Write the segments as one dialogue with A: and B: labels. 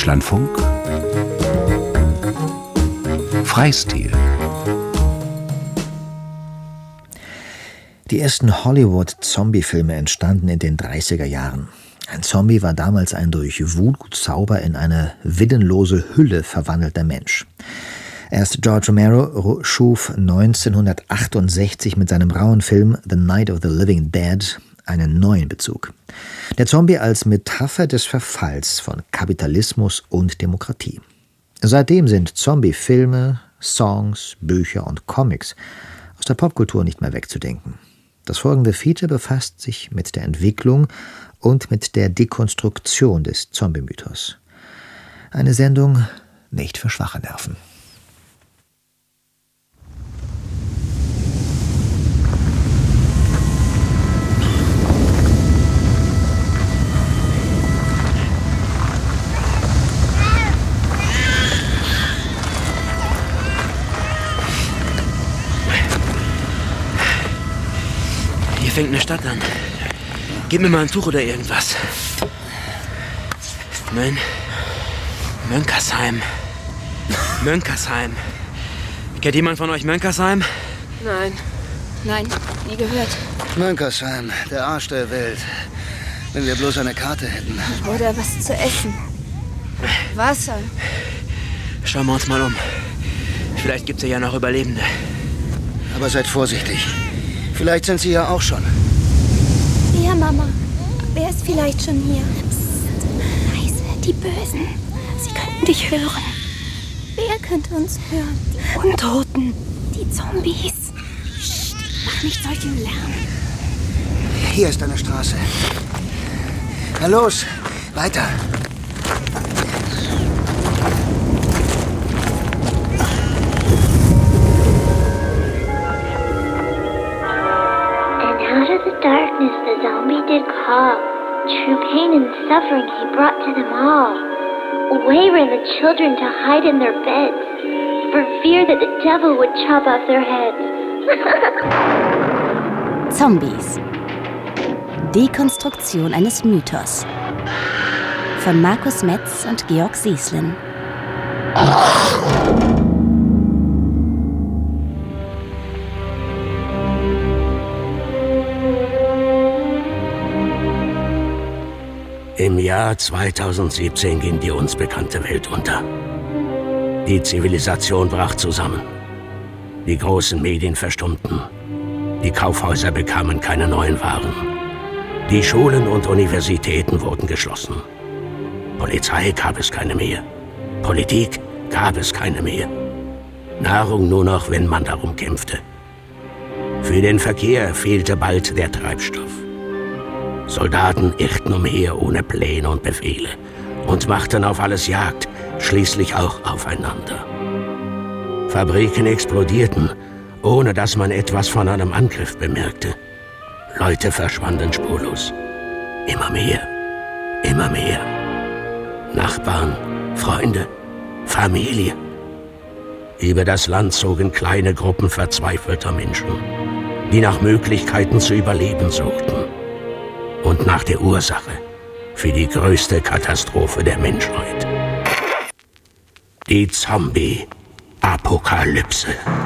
A: Deutschlandfunk Freistil.
B: Die ersten Hollywood-Zombie-Filme entstanden in den 30er Jahren. Ein Zombie war damals ein durch Voodoo-Zauber in eine willenlose Hülle verwandelter Mensch. Erst George Romero schuf 1968 mit seinem rauen Film The Night of the Living Dead einen neuen Bezug. Der Zombie als Metapher des Verfalls von Kapitalismus und Demokratie. Seitdem sind Zombie-Filme, Songs, Bücher und Comics aus der Popkultur nicht mehr wegzudenken. Das folgende Feature befasst sich mit der Entwicklung und mit der Dekonstruktion des Zombie-Mythos. Eine Sendung nicht für schwache Nerven.
C: Hier fängt eine Stadt an. Gib mir mal ein Tuch oder irgendwas. Mönkersheim. Mönkersheim. Kennt jemand von euch Mönkersheim?
D: Nein, nie gehört.
E: Mönkersheim, der Arsch der Welt. Wenn wir bloß eine Karte hätten.
D: Oder was zu essen. Wasser.
C: Schauen wir uns mal um. Vielleicht gibt's ja noch Überlebende.
E: Aber seid vorsichtig. Vielleicht sind sie ja auch schon.
D: Ja, Mama. Wer ist vielleicht schon hier? Psst. Leise, die Bösen. Sie könnten dich hören. Wer könnte uns hören? Die Untoten. Die Zombies. Psst, mach nicht solchen Lärm.
E: Hier ist eine Straße. Na los, weiter.
F: Out of the darkness the zombie did call. True pain and suffering he brought to them all. Away ran the children to hide in their beds, for fear that the devil would chop off their heads.
G: Zombies. Dekonstruktion eines Mythos. Von Markus Metz und Georg Sieslin.
H: Im Jahr 2017 ging die uns bekannte Welt unter. Die Zivilisation brach zusammen. Die großen Medien verstummten. Die Kaufhäuser bekamen keine neuen Waren. Die Schulen und Universitäten wurden geschlossen. Polizei gab es keine mehr. Politik gab es keine mehr. Nahrung nur noch, wenn man darum kämpfte. Für den Verkehr fehlte bald der Treibstoff. Soldaten irrten umher ohne Pläne und Befehle und machten auf alles Jagd, schließlich auch aufeinander. Fabriken explodierten, ohne dass man etwas von einem Angriff bemerkte. Leute verschwanden spurlos. Immer mehr, immer mehr. Nachbarn, Freunde, Familie. Über das Land zogen kleine Gruppen verzweifelter Menschen, die nach Möglichkeiten zu überleben suchten. Und nach der Ursache für die größte Katastrophe der Menschheit. Die Zombie-Apokalypse.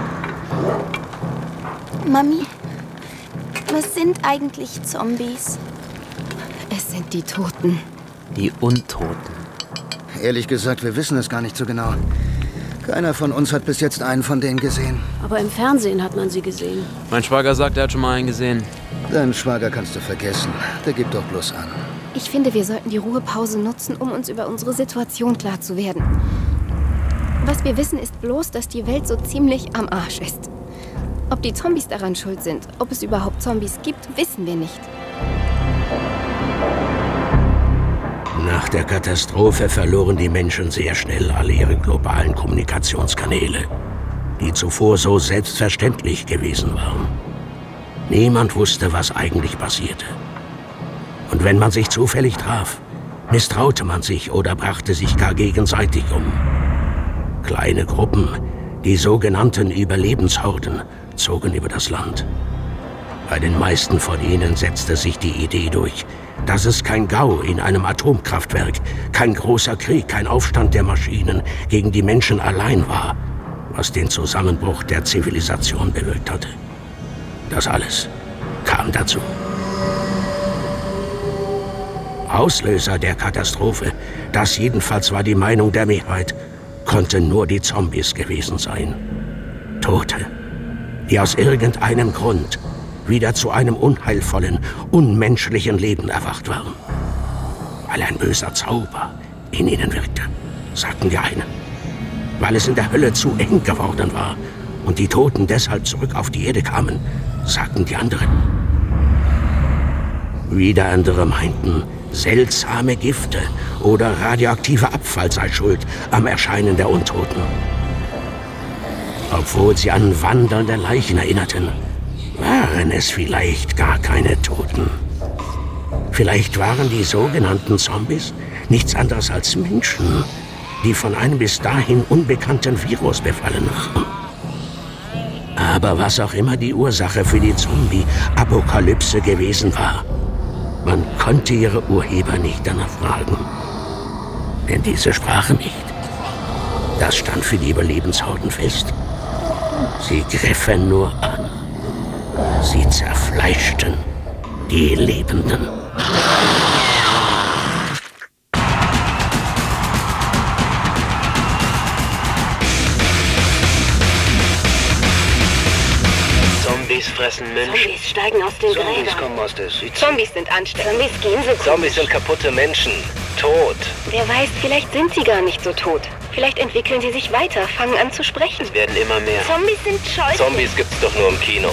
D: Mami, was sind eigentlich Zombies?
G: Es sind die Toten.
C: Die Untoten.
E: Ehrlich gesagt, wir wissen es gar nicht so genau. Keiner von uns hat bis jetzt einen von denen gesehen.
I: Aber im Fernsehen hat man sie gesehen.
C: Mein Schwager sagt, er hat schon mal einen gesehen.
E: Deinen Schwager kannst du vergessen. Der gibt doch bloß an.
D: Ich finde, wir sollten die Ruhepause nutzen, um uns über unsere Situation klar zu werden. Was wir wissen, ist bloß, dass die Welt so ziemlich am Arsch ist. Ob die Zombies daran schuld sind, ob es überhaupt Zombies gibt, wissen wir nicht.
H: Nach der Katastrophe verloren die Menschen sehr schnell alle ihre globalen Kommunikationskanäle, die zuvor so selbstverständlich gewesen waren. Niemand wusste, was eigentlich passierte. Und wenn man sich zufällig traf, misstraute man sich oder brachte sich gar gegenseitig um. Kleine Gruppen, die sogenannten Überlebenshorden, zogen über das Land. Bei den meisten von ihnen setzte sich die Idee durch, dass es kein GAU in einem Atomkraftwerk, kein großer Krieg, kein Aufstand der Maschinen gegen die Menschen allein war, was den Zusammenbruch der Zivilisation bewirkt hatte. Das alles kam dazu. Auslöser der Katastrophe, das jedenfalls war die Meinung der Mehrheit, konnten nur die Zombies gewesen sein. Tote, die aus irgendeinem Grund wieder zu einem unheilvollen, unmenschlichen Leben erwacht waren. Weil ein böser Zauber in ihnen wirkte, sagten die einen. Weil es in der Hölle zu eng geworden war und die Toten deshalb zurück auf die Erde kamen, sagten die anderen. Wieder andere meinten, seltsame Gifte oder radioaktiver Abfall sei schuld am Erscheinen der Untoten. Obwohl sie an wandernde Leichen erinnerten, waren es vielleicht gar keine Toten. Vielleicht waren die sogenannten Zombies nichts anderes als Menschen, die von einem bis dahin unbekannten Virus befallen waren. Aber was auch immer die Ursache für die Zombie-Apokalypse gewesen war, man konnte ihre Urheber nicht danach fragen. Denn diese sprachen nicht. Das stand für die Überlebenshorden fest. Sie griffen nur an. Sie zerfleischten die Lebenden.
C: Zombies fressen Menschen.
J: Zombies steigen aus den Gräbern.
E: Zombies kommen aus der Südsee.
J: Zombies sind ansteckend. Zombies gehen so komisch.
C: Zombies sind kaputte Menschen. Tot.
J: Wer weiß, vielleicht sind sie gar nicht so tot. Vielleicht entwickeln sie sich weiter, fangen an zu sprechen.
C: Es werden immer mehr.
J: Zombies sind scheußlich.
C: Zombies gibt's doch nur im Kino.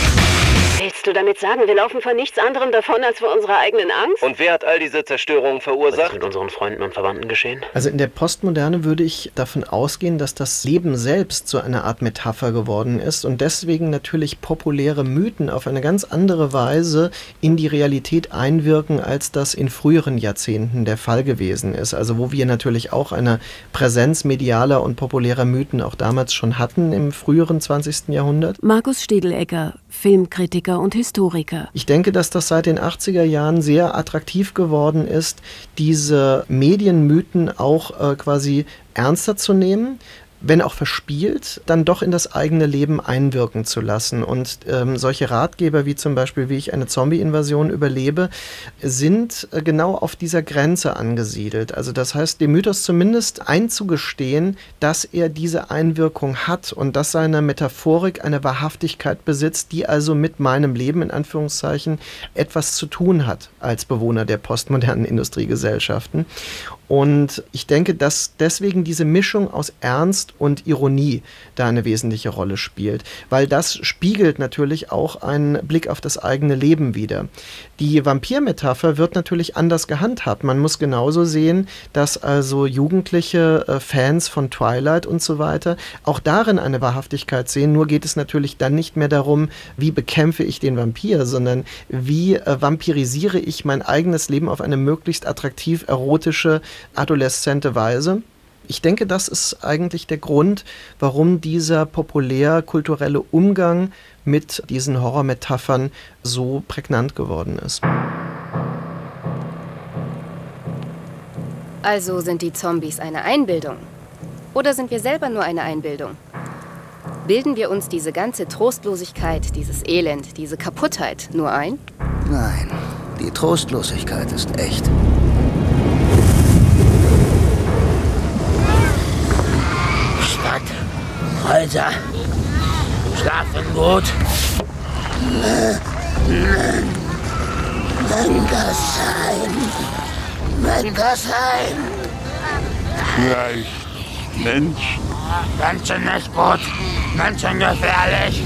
I: Willst du damit sagen, wir laufen vor nichts anderem davon als vor unserer eigenen Angst?
C: Und wer hat all diese Zerstörungen verursacht? Was ist mit unseren Freunden und Verwandten geschehen?
K: Also in der Postmoderne würde ich davon ausgehen, dass das Leben selbst so eine Art Metapher geworden ist und deswegen natürlich populäre Mythen auf eine ganz andere Weise in die Realität einwirken, als das in früheren Jahrzehnten der Fall gewesen ist. Also wo wir natürlich auch eine Präsenz medialer und populärer Mythen auch damals schon hatten im früheren 20. Jahrhundert.
I: Markus Stiedelegger, Filmkritiker und Historiker.
K: Ich denke, dass das seit den 80er Jahren sehr attraktiv geworden ist, diese Medienmythen auch quasi ernster zu nehmen, wenn auch verspielt, dann doch in das eigene Leben einwirken zu lassen. Und solche Ratgeber wie zum Beispiel, wie ich eine Zombie-Invasion überlebe, sind genau auf dieser Grenze angesiedelt. Also das heißt, dem Mythos zumindest einzugestehen, dass er diese Einwirkung hat und dass seine Metaphorik eine Wahrhaftigkeit besitzt, die also mit meinem Leben in Anführungszeichen etwas zu tun hat als Bewohner der postmodernen Industriegesellschaften. Und ich denke, dass deswegen diese Mischung aus Ernst und Ironie da eine wesentliche Rolle spielt, weil das spiegelt natürlich auch einen Blick auf das eigene Leben wider. Die Vampir-Metapher wird natürlich anders gehandhabt. Man muss genauso sehen, dass also jugendliche Fans von Twilight und so weiter auch darin eine Wahrhaftigkeit sehen. Nur geht es natürlich dann nicht mehr darum, wie bekämpfe ich den Vampir, sondern wie vampirisiere ich mein eigenes Leben auf eine möglichst attraktiv erotische, adoleszente Weise. Ich denke, das ist eigentlich der Grund, warum dieser populär-kulturelle Umgang mit diesen Horrormetaphern so prägnant geworden ist.
L: Also sind die Zombies eine Einbildung? Oder sind wir selber nur eine Einbildung? Bilden wir uns diese ganze Trostlosigkeit, dieses Elend, diese Kaputtheit nur ein?
E: Nein, die Trostlosigkeit ist echt.
M: Stadt, Häuser, schlafen gut. Mengersheim.
N: Vielleicht Menschen.
M: Menschen nicht gut, Menschen gefährlich.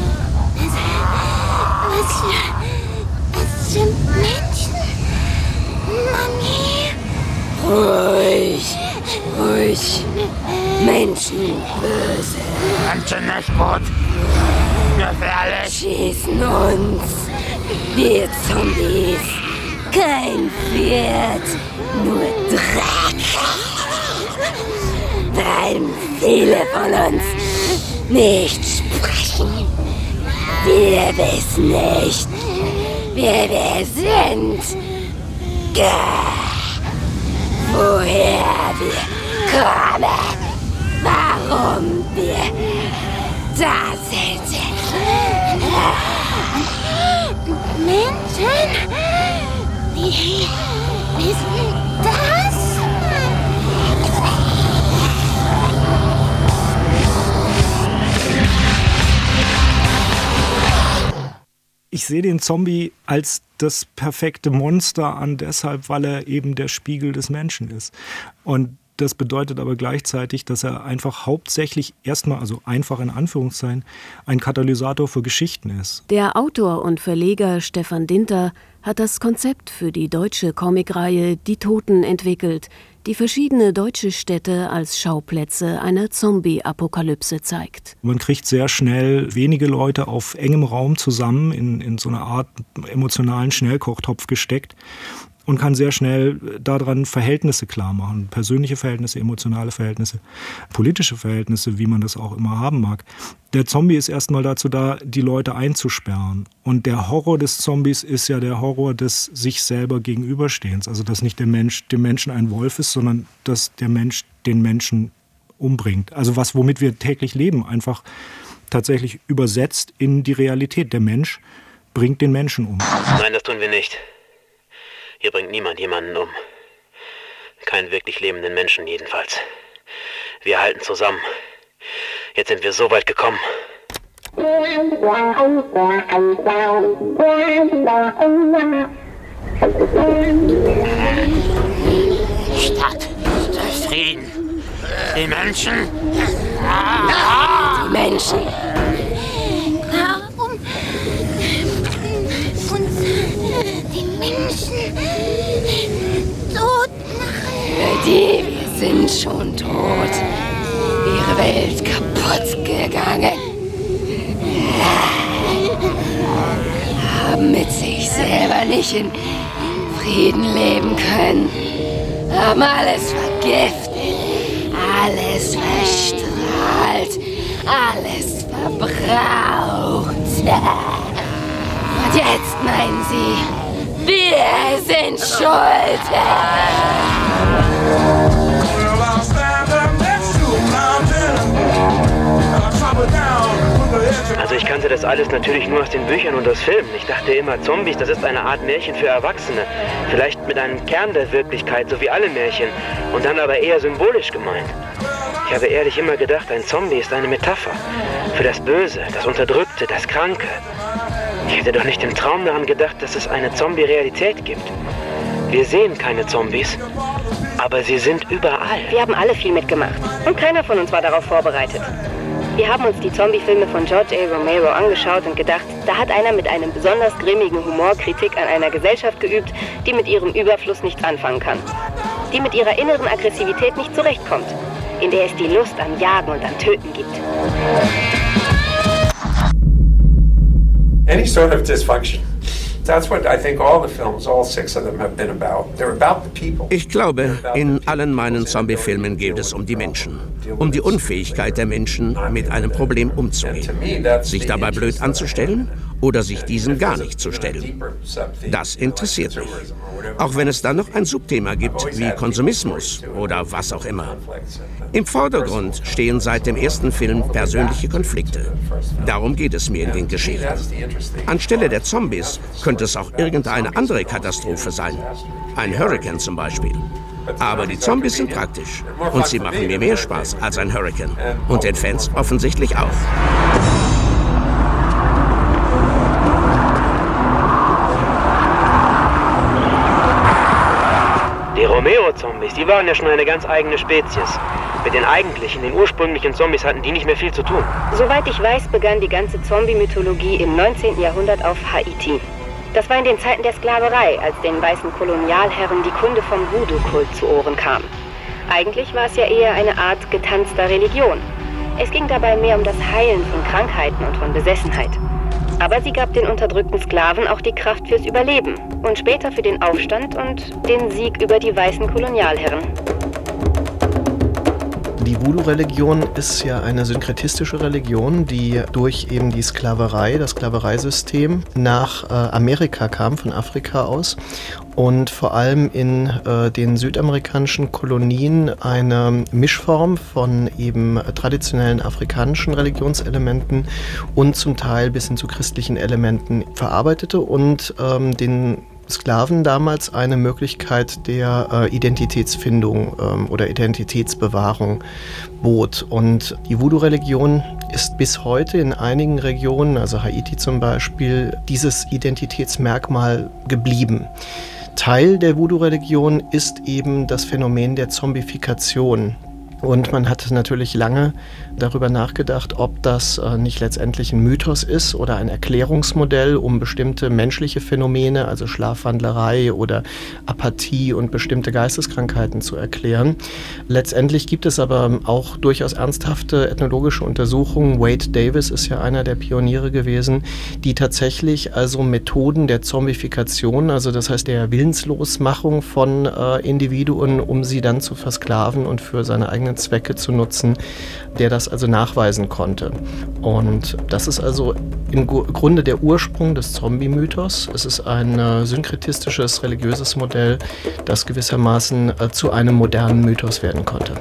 D: Es sind Menschen. Mami.
J: Ruhig, ruhig. Menschen böse.
M: Menschen nicht gut, gefährlich.
J: Schießen uns. Wir Zombies. Kein Pferd, nur Dreck. Weil viele von uns nicht sprechen.
N: Wir wissen nicht, wer wir sind. Woher wir kommen. Warum wir da sind.
D: Menschen? Wie wissen das?
O: Ich sehe den Zombie als das perfekte Monster an, deshalb, weil er eben der Spiegel des Menschen ist. Und das bedeutet aber gleichzeitig, dass er einfach hauptsächlich erstmal, also einfach in Anführungszeichen, ein Katalysator für Geschichten ist.
P: Der Autor und Verleger Stefan Dinter hat das Konzept für die deutsche Comicreihe Die Toten entwickelt, die verschiedene deutsche Städte als Schauplätze einer Zombie-Apokalypse zeigt.
O: Man kriegt sehr schnell wenige Leute auf engem Raum zusammen in so eine Art emotionalen Schnellkochtopf gesteckt und kann sehr schnell daran Verhältnisse klar machen. Persönliche Verhältnisse, emotionale Verhältnisse, politische Verhältnisse, wie man das auch immer haben mag. Der Zombie ist erstmal dazu da, die Leute einzusperren. Und der Horror des Zombies ist ja der Horror des sich selber Gegenüberstehens. Also dass nicht der Mensch dem Menschen ein Wolf ist, sondern dass der Mensch den Menschen umbringt. Also womit wir täglich leben, einfach tatsächlich übersetzt in die Realität. Der Mensch bringt den Menschen um.
C: Nein, das tun wir nicht. Hier bringt niemand jemanden um. Keinen wirklich lebenden Menschen jedenfalls. Wir halten zusammen. Jetzt sind wir so weit gekommen.
M: Stadt des Frieden. Die Menschen.
N: Die Menschen.
D: Warum uns die Menschen tot machen?
N: Für die, wir sind schon tot. Ihre Welt kaputt gegangen. Haben mit sich selber nicht in Frieden leben können. Haben alles vergiftet, alles verstrahlt, alles verbraucht. Und jetzt meinen sie, wir sind schuld.
C: Also ich kannte das alles natürlich nur aus den Büchern und aus Filmen. Ich dachte immer, Zombies, das ist eine Art Märchen für Erwachsene. Vielleicht mit einem Kern der Wirklichkeit, so wie alle Märchen. Und dann aber eher symbolisch gemeint. Ich habe ehrlich immer gedacht, ein Zombie ist eine Metapher. Für das Böse, das Unterdrückte, das Kranke. Ich hätte doch nicht im Traum daran gedacht, dass es eine Zombie-Realität gibt. Wir sehen keine Zombies, aber sie sind überall.
L: Wir haben alle viel mitgemacht und keiner von uns war darauf vorbereitet. Wir haben uns die Zombie-Filme von George A. Romero angeschaut und gedacht, da hat einer mit einem besonders grimmigen Humor Kritik an einer Gesellschaft geübt, die mit ihrem Überfluss nichts anfangen kann. Die mit ihrer inneren Aggressivität nicht zurechtkommt, in der es die Lust am Jagen und am Töten gibt.
Q: Any sort of dysfunction. That's what I think all the films, all 6 of them have been about. They're about the people.
H: Ich glaube, in allen meinen Zombie-Filmen geht es um die Menschen. Um die Unfähigkeit der Menschen, mit einem Problem umzugehen. Sich dabei blöd anzustellen oder sich diesem gar nicht zu stellen. Das interessiert mich. Auch wenn es dann noch ein Subthema gibt, wie Konsumismus oder was auch immer. Im Vordergrund stehen seit dem ersten Film persönliche Konflikte. Darum geht es mir in den Geschichten. Anstelle der Zombies könnte es auch irgendeine andere Katastrophe sein. Ein Hurrikan zum Beispiel. Aber die Zombies sind praktisch. Und sie machen mir mehr Spaß als ein Hurrikan. Und den Fans offensichtlich auch.
C: Die Romero-Zombies, die waren ja schon eine ganz eigene Spezies. Mit den eigentlichen, den ursprünglichen Zombies hatten die nicht mehr viel zu tun.
L: Soweit ich weiß, begann die ganze Zombie-Mythologie im 19. Jahrhundert auf Haiti. Das war in den Zeiten der Sklaverei, als den weißen Kolonialherren die Kunde vom Voodoo-Kult zu Ohren kam. Eigentlich war es ja eher eine Art getanzter Religion. Es ging dabei mehr um das Heilen von Krankheiten und von Besessenheit. Aber sie gab den unterdrückten Sklaven auch die Kraft fürs Überleben und später für den Aufstand und den Sieg über die weißen Kolonialherren.
K: Die Voodoo-Religion ist ja eine synkretistische Religion, die durch eben die Sklaverei, das Sklavereisystem nach Amerika kam, von Afrika aus. Und vor allem in den südamerikanischen Kolonien eine Mischform von eben traditionellen afrikanischen Religionselementen und zum Teil bis hin zu christlichen Elementen verarbeitete und den Sklaven damals eine Möglichkeit der Identitätsfindung oder Identitätsbewahrung bot. Und die Voodoo-Religion ist bis heute in einigen Regionen, also Haiti zum Beispiel, dieses Identitätsmerkmal geblieben. Teil der Voodoo-Religion ist eben das Phänomen der Zombifikation. Und man hat natürlich lange darüber nachgedacht, ob das nicht letztendlich ein Mythos ist oder ein Erklärungsmodell, um bestimmte menschliche Phänomene, also Schlafwandlerei oder Apathie und bestimmte Geisteskrankheiten zu erklären. Letztendlich gibt es aber auch durchaus ernsthafte ethnologische Untersuchungen. Wade Davis ist ja einer der Pioniere gewesen, die tatsächlich also Methoden der Zombifikation, also das heißt der Willenslosmachung von Individuen, um sie dann zu versklaven und für seine eigenen Zwecke zu nutzen, der das also nachweisen konnte. Und das ist also im Grunde der Ursprung des Zombie-Mythos. Es ist ein synkretistisches religiöses Modell, das gewissermaßen zu einem modernen Mythos werden konnte.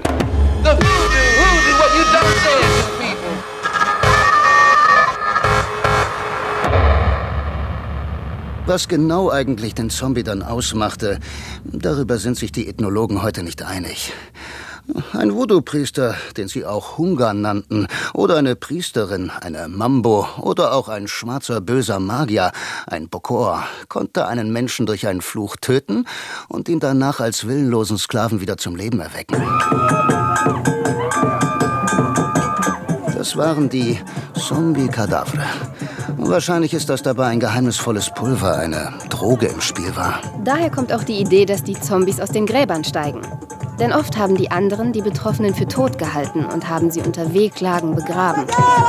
E: Was genau eigentlich den Zombie dann ausmachte, darüber sind sich die Ethnologen heute nicht einig. Ein Voodoo-Priester, den sie auch Hunga nannten, oder eine Priesterin, eine Mambo, oder auch ein schwarzer, böser Magier, ein Bokor, konnte einen Menschen durch einen Fluch töten und ihn danach als willenlosen Sklaven wieder zum Leben erwecken. Das waren die Zombie-Kadavre. Wahrscheinlich ist das dabei ein geheimnisvolles Pulver, eine Droge im Spiel war.
L: Daher kommt auch die Idee, dass die Zombies aus den Gräbern steigen. Denn oft haben die anderen die Betroffenen für tot gehalten und haben sie unter Wehklagen begraben.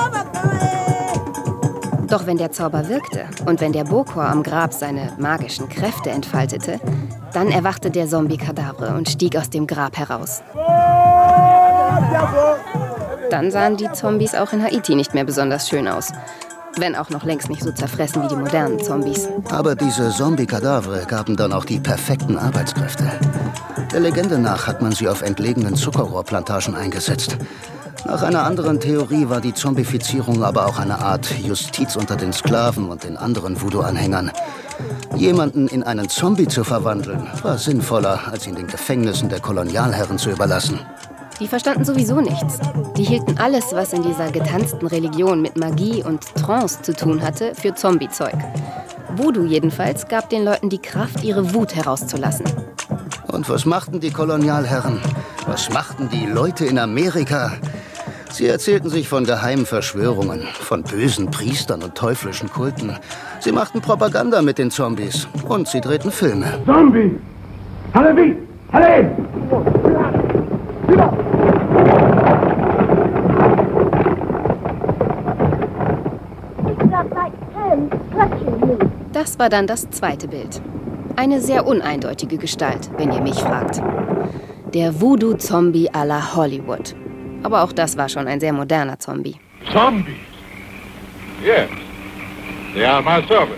L: Doch wenn der Zauber wirkte und wenn der Bokor am Grab seine magischen Kräfte entfaltete, dann erwachte der Zombie-Kadavre und stieg aus dem Grab heraus. Dann sahen die Zombies auch in Haiti nicht mehr besonders schön aus. Wenn auch noch längst nicht so zerfressen wie die modernen Zombies.
E: Aber diese Zombie-Kadavre gaben dann auch die perfekten Arbeitskräfte. Der Legende nach hat man sie auf entlegenen Zuckerrohrplantagen eingesetzt. Nach einer anderen Theorie war die Zombifizierung aber auch eine Art Justiz unter den Sklaven und den anderen Voodoo-Anhängern. Jemanden in einen Zombie zu verwandeln, war sinnvoller, als ihn den Gefängnissen der Kolonialherren zu überlassen.
L: Die verstanden sowieso nichts. Die hielten alles, was in dieser getanzten Religion mit Magie und Trance zu tun hatte, für Zombie-Zeug. Voodoo jedenfalls gab den Leuten die Kraft, ihre Wut herauszulassen.
E: Und was machten die Kolonialherren? Was machten die Leute in Amerika? Sie erzählten sich von geheimen Verschwörungen, von bösen Priestern und teuflischen Kulten. Sie machten Propaganda mit den Zombies und sie drehten Filme.
R: Zombie! Hallebi! Halle!
L: Das war dann das zweite Bild. Eine sehr uneindeutige Gestalt, wenn ihr mich fragt. Der Voodoo-Zombie à la Hollywood. Aber auch das war schon ein sehr moderner Zombie.
R: Zombies? Yes. They are my servants.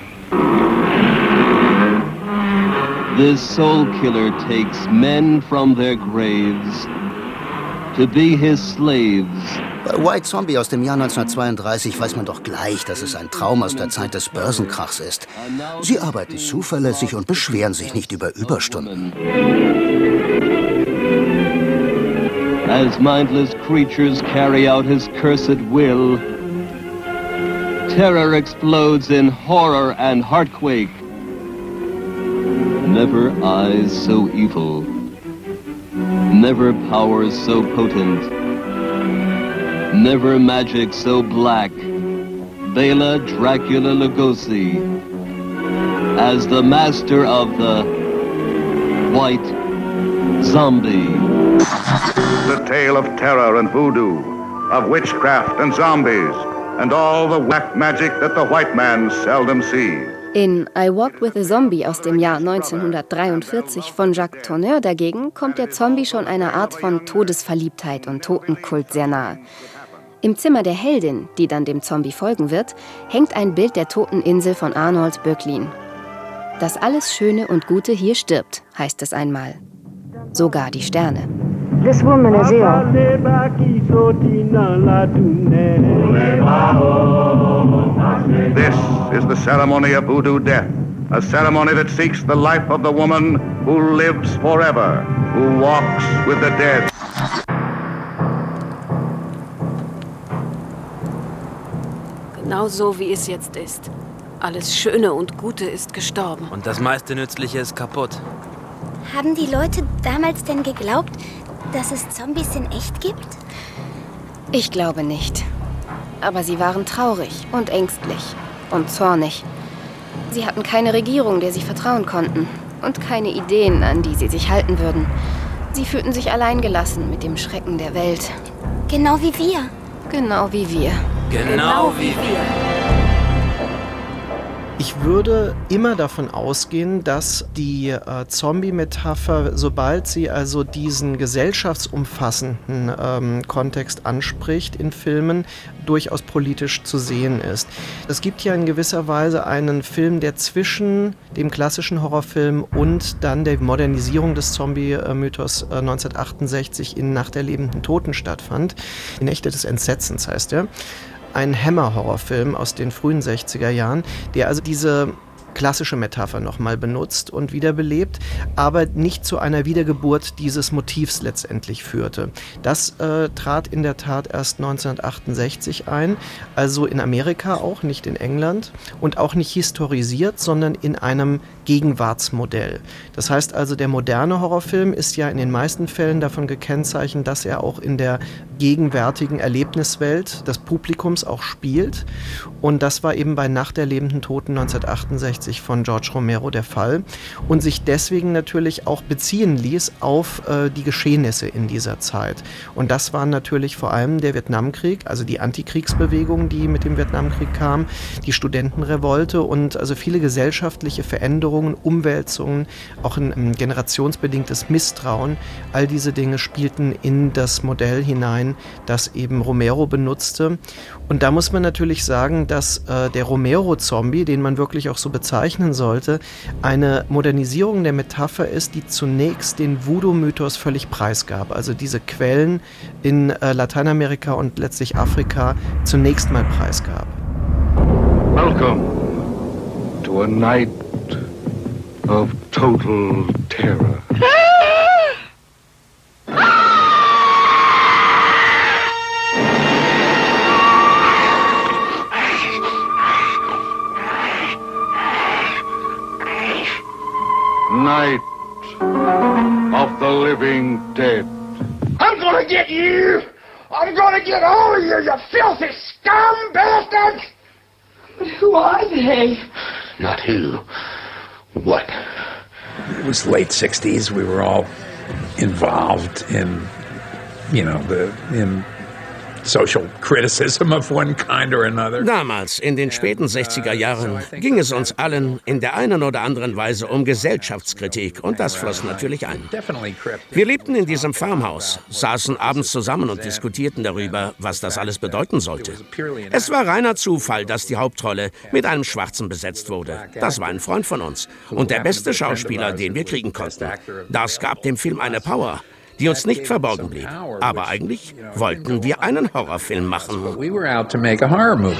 S: This soul killer takes men from their graves to be his slaves.
E: Bei White Zombie aus dem Jahr 1932 weiß man doch gleich, dass es ein Traum aus der Zeit des Börsenkrachs ist. Sie arbeiten zuverlässig und beschweren sich nicht über Überstunden.
S: As mindless creatures carry out his cursed will, terror explodes in horror and heartquake. Never eyes so evil, never powers so potent, never magic so black. Bela Dracula Lugosi as the master of the White Zombie.
T: The tale of terror and voodoo, of witchcraft and zombies, and all the black magic that the white man seldom sees.
L: In I Walk with a Zombie aus dem Jahr 1943 von Jacques Tourneur dagegen kommt der Zombie schon einer Art von Todesverliebtheit und Totenkult sehr nahe. Im Zimmer der Heldin, die dann dem Zombie folgen wird, hängt ein Bild der toten Insel von Arnold Böcklin. Dass alles Schöne und Gute hier stirbt, heißt es einmal. Sogar die Sterne.
F: This woman is ill.
T: This is the ceremony of voodoo death, a ceremony that seeks the life of the woman who lives forever, who walks with the dead.
P: Genau so, wie es jetzt ist. Alles Schöne und Gute ist gestorben.
C: Und das meiste Nützliche ist kaputt.
D: Haben die Leute damals denn geglaubt, dass es Zombies in echt gibt?
L: Ich glaube nicht. Aber sie waren traurig und ängstlich und zornig. Sie hatten keine Regierung, der sie vertrauen konnten. Und keine Ideen, an die sie sich halten würden. Sie fühlten sich alleingelassen mit dem Schrecken der Welt.
D: Genau wie wir.
L: Genau wie wir.
C: Genau wie wir.
K: Ich würde immer davon ausgehen, dass die Zombie-Metapher, sobald sie also diesen gesellschaftsumfassenden Kontext anspricht in Filmen, durchaus politisch zu sehen ist. Es gibt ja in gewisser Weise einen Film, der zwischen dem klassischen Horrorfilm und dann der Modernisierung des Zombie-Mythos 1968 in Nacht der lebenden Toten stattfand. Die Nächte des Entsetzens heißt er. Ein Hammer-Horrorfilm aus den frühen 60er Jahren, der also diese klassische Metapher nochmal benutzt und wiederbelebt, aber nicht zu einer Wiedergeburt dieses Motivs letztendlich führte. Das trat in der Tat erst 1968 ein, also in Amerika auch, nicht in England und auch nicht historisiert, sondern in einem Gegenwartsmodell. Das heißt also, der moderne Horrorfilm ist ja in den meisten Fällen davon gekennzeichnet, dass er auch in der gegenwärtigen Erlebniswelt des Publikums auch spielt. Und das war eben bei Nacht der lebenden Toten 1968 von George Romero der Fall und sich deswegen natürlich auch beziehen ließ auf die Geschehnisse in dieser Zeit. Und das waren natürlich vor allem der Vietnamkrieg, also die Antikriegsbewegung, die mit dem Vietnamkrieg kam, die Studentenrevolte und also viele gesellschaftliche Veränderungen, Umwälzungen, auch ein generationsbedingtes Misstrauen. All diese Dinge spielten in das Modell hinein, das eben Romero benutzte. Und da muss man natürlich sagen, dass der Romero-Zombie, den man wirklich auch so bezeichnen sollte, eine Modernisierung der Metapher ist, die zunächst den Voodoo-Mythos völlig preisgab. Also diese Quellen in Lateinamerika und letztlich Afrika zunächst mal preisgab.
R: Welcome to a night of total terror. Night of the living dead.
M: I'm gonna get you! I'm gonna get all of you, you filthy scum bastards! But who are they?
H: Not who. What?
A: It was late 60s. We were all involved in, in social criticism of one kind or another.
H: Damals, in den späten 60er Jahren, ging es uns allen in der einen oder anderen Weise um Gesellschaftskritik und das floss natürlich ein. Wir lebten in diesem Farmhaus, saßen abends zusammen und diskutierten darüber, was das alles bedeuten sollte. Es war reiner Zufall, dass die Hauptrolle mit einem Schwarzen besetzt wurde. Das war ein Freund von uns und der beste Schauspieler, den wir kriegen konnten. Das gab dem Film eine Power, die uns nicht verborgen blieb. Aber eigentlich wollten wir einen Horrorfilm machen.
A: We were out to make a horror movie.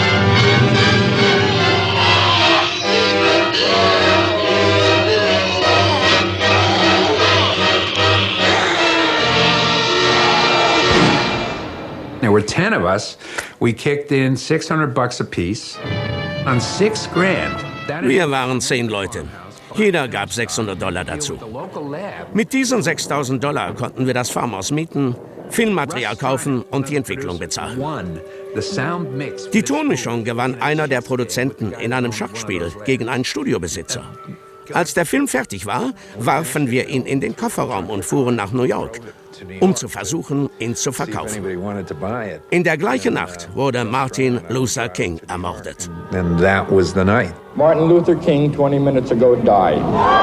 A: There were 10 of us. We kicked in $600 apiece on $6,000.
H: Wir waren 10 Leute. Jeder gab $600 dazu. Mit diesen $6.000 konnten wir das Farmhaus mieten, Filmmaterial kaufen und die Entwicklung bezahlen. Die Tonmischung gewann einer der Produzenten in einem Schachspiel gegen einen Studiobesitzer. Als der Film fertig war, warfen wir ihn in den Kofferraum und fuhren nach New York. um zu versuchen, ihn zu verkaufen. In der gleichen Nacht wurde Martin Luther King ermordet.
A: And that was the night.
U: Martin Luther King 20 minutes ago died.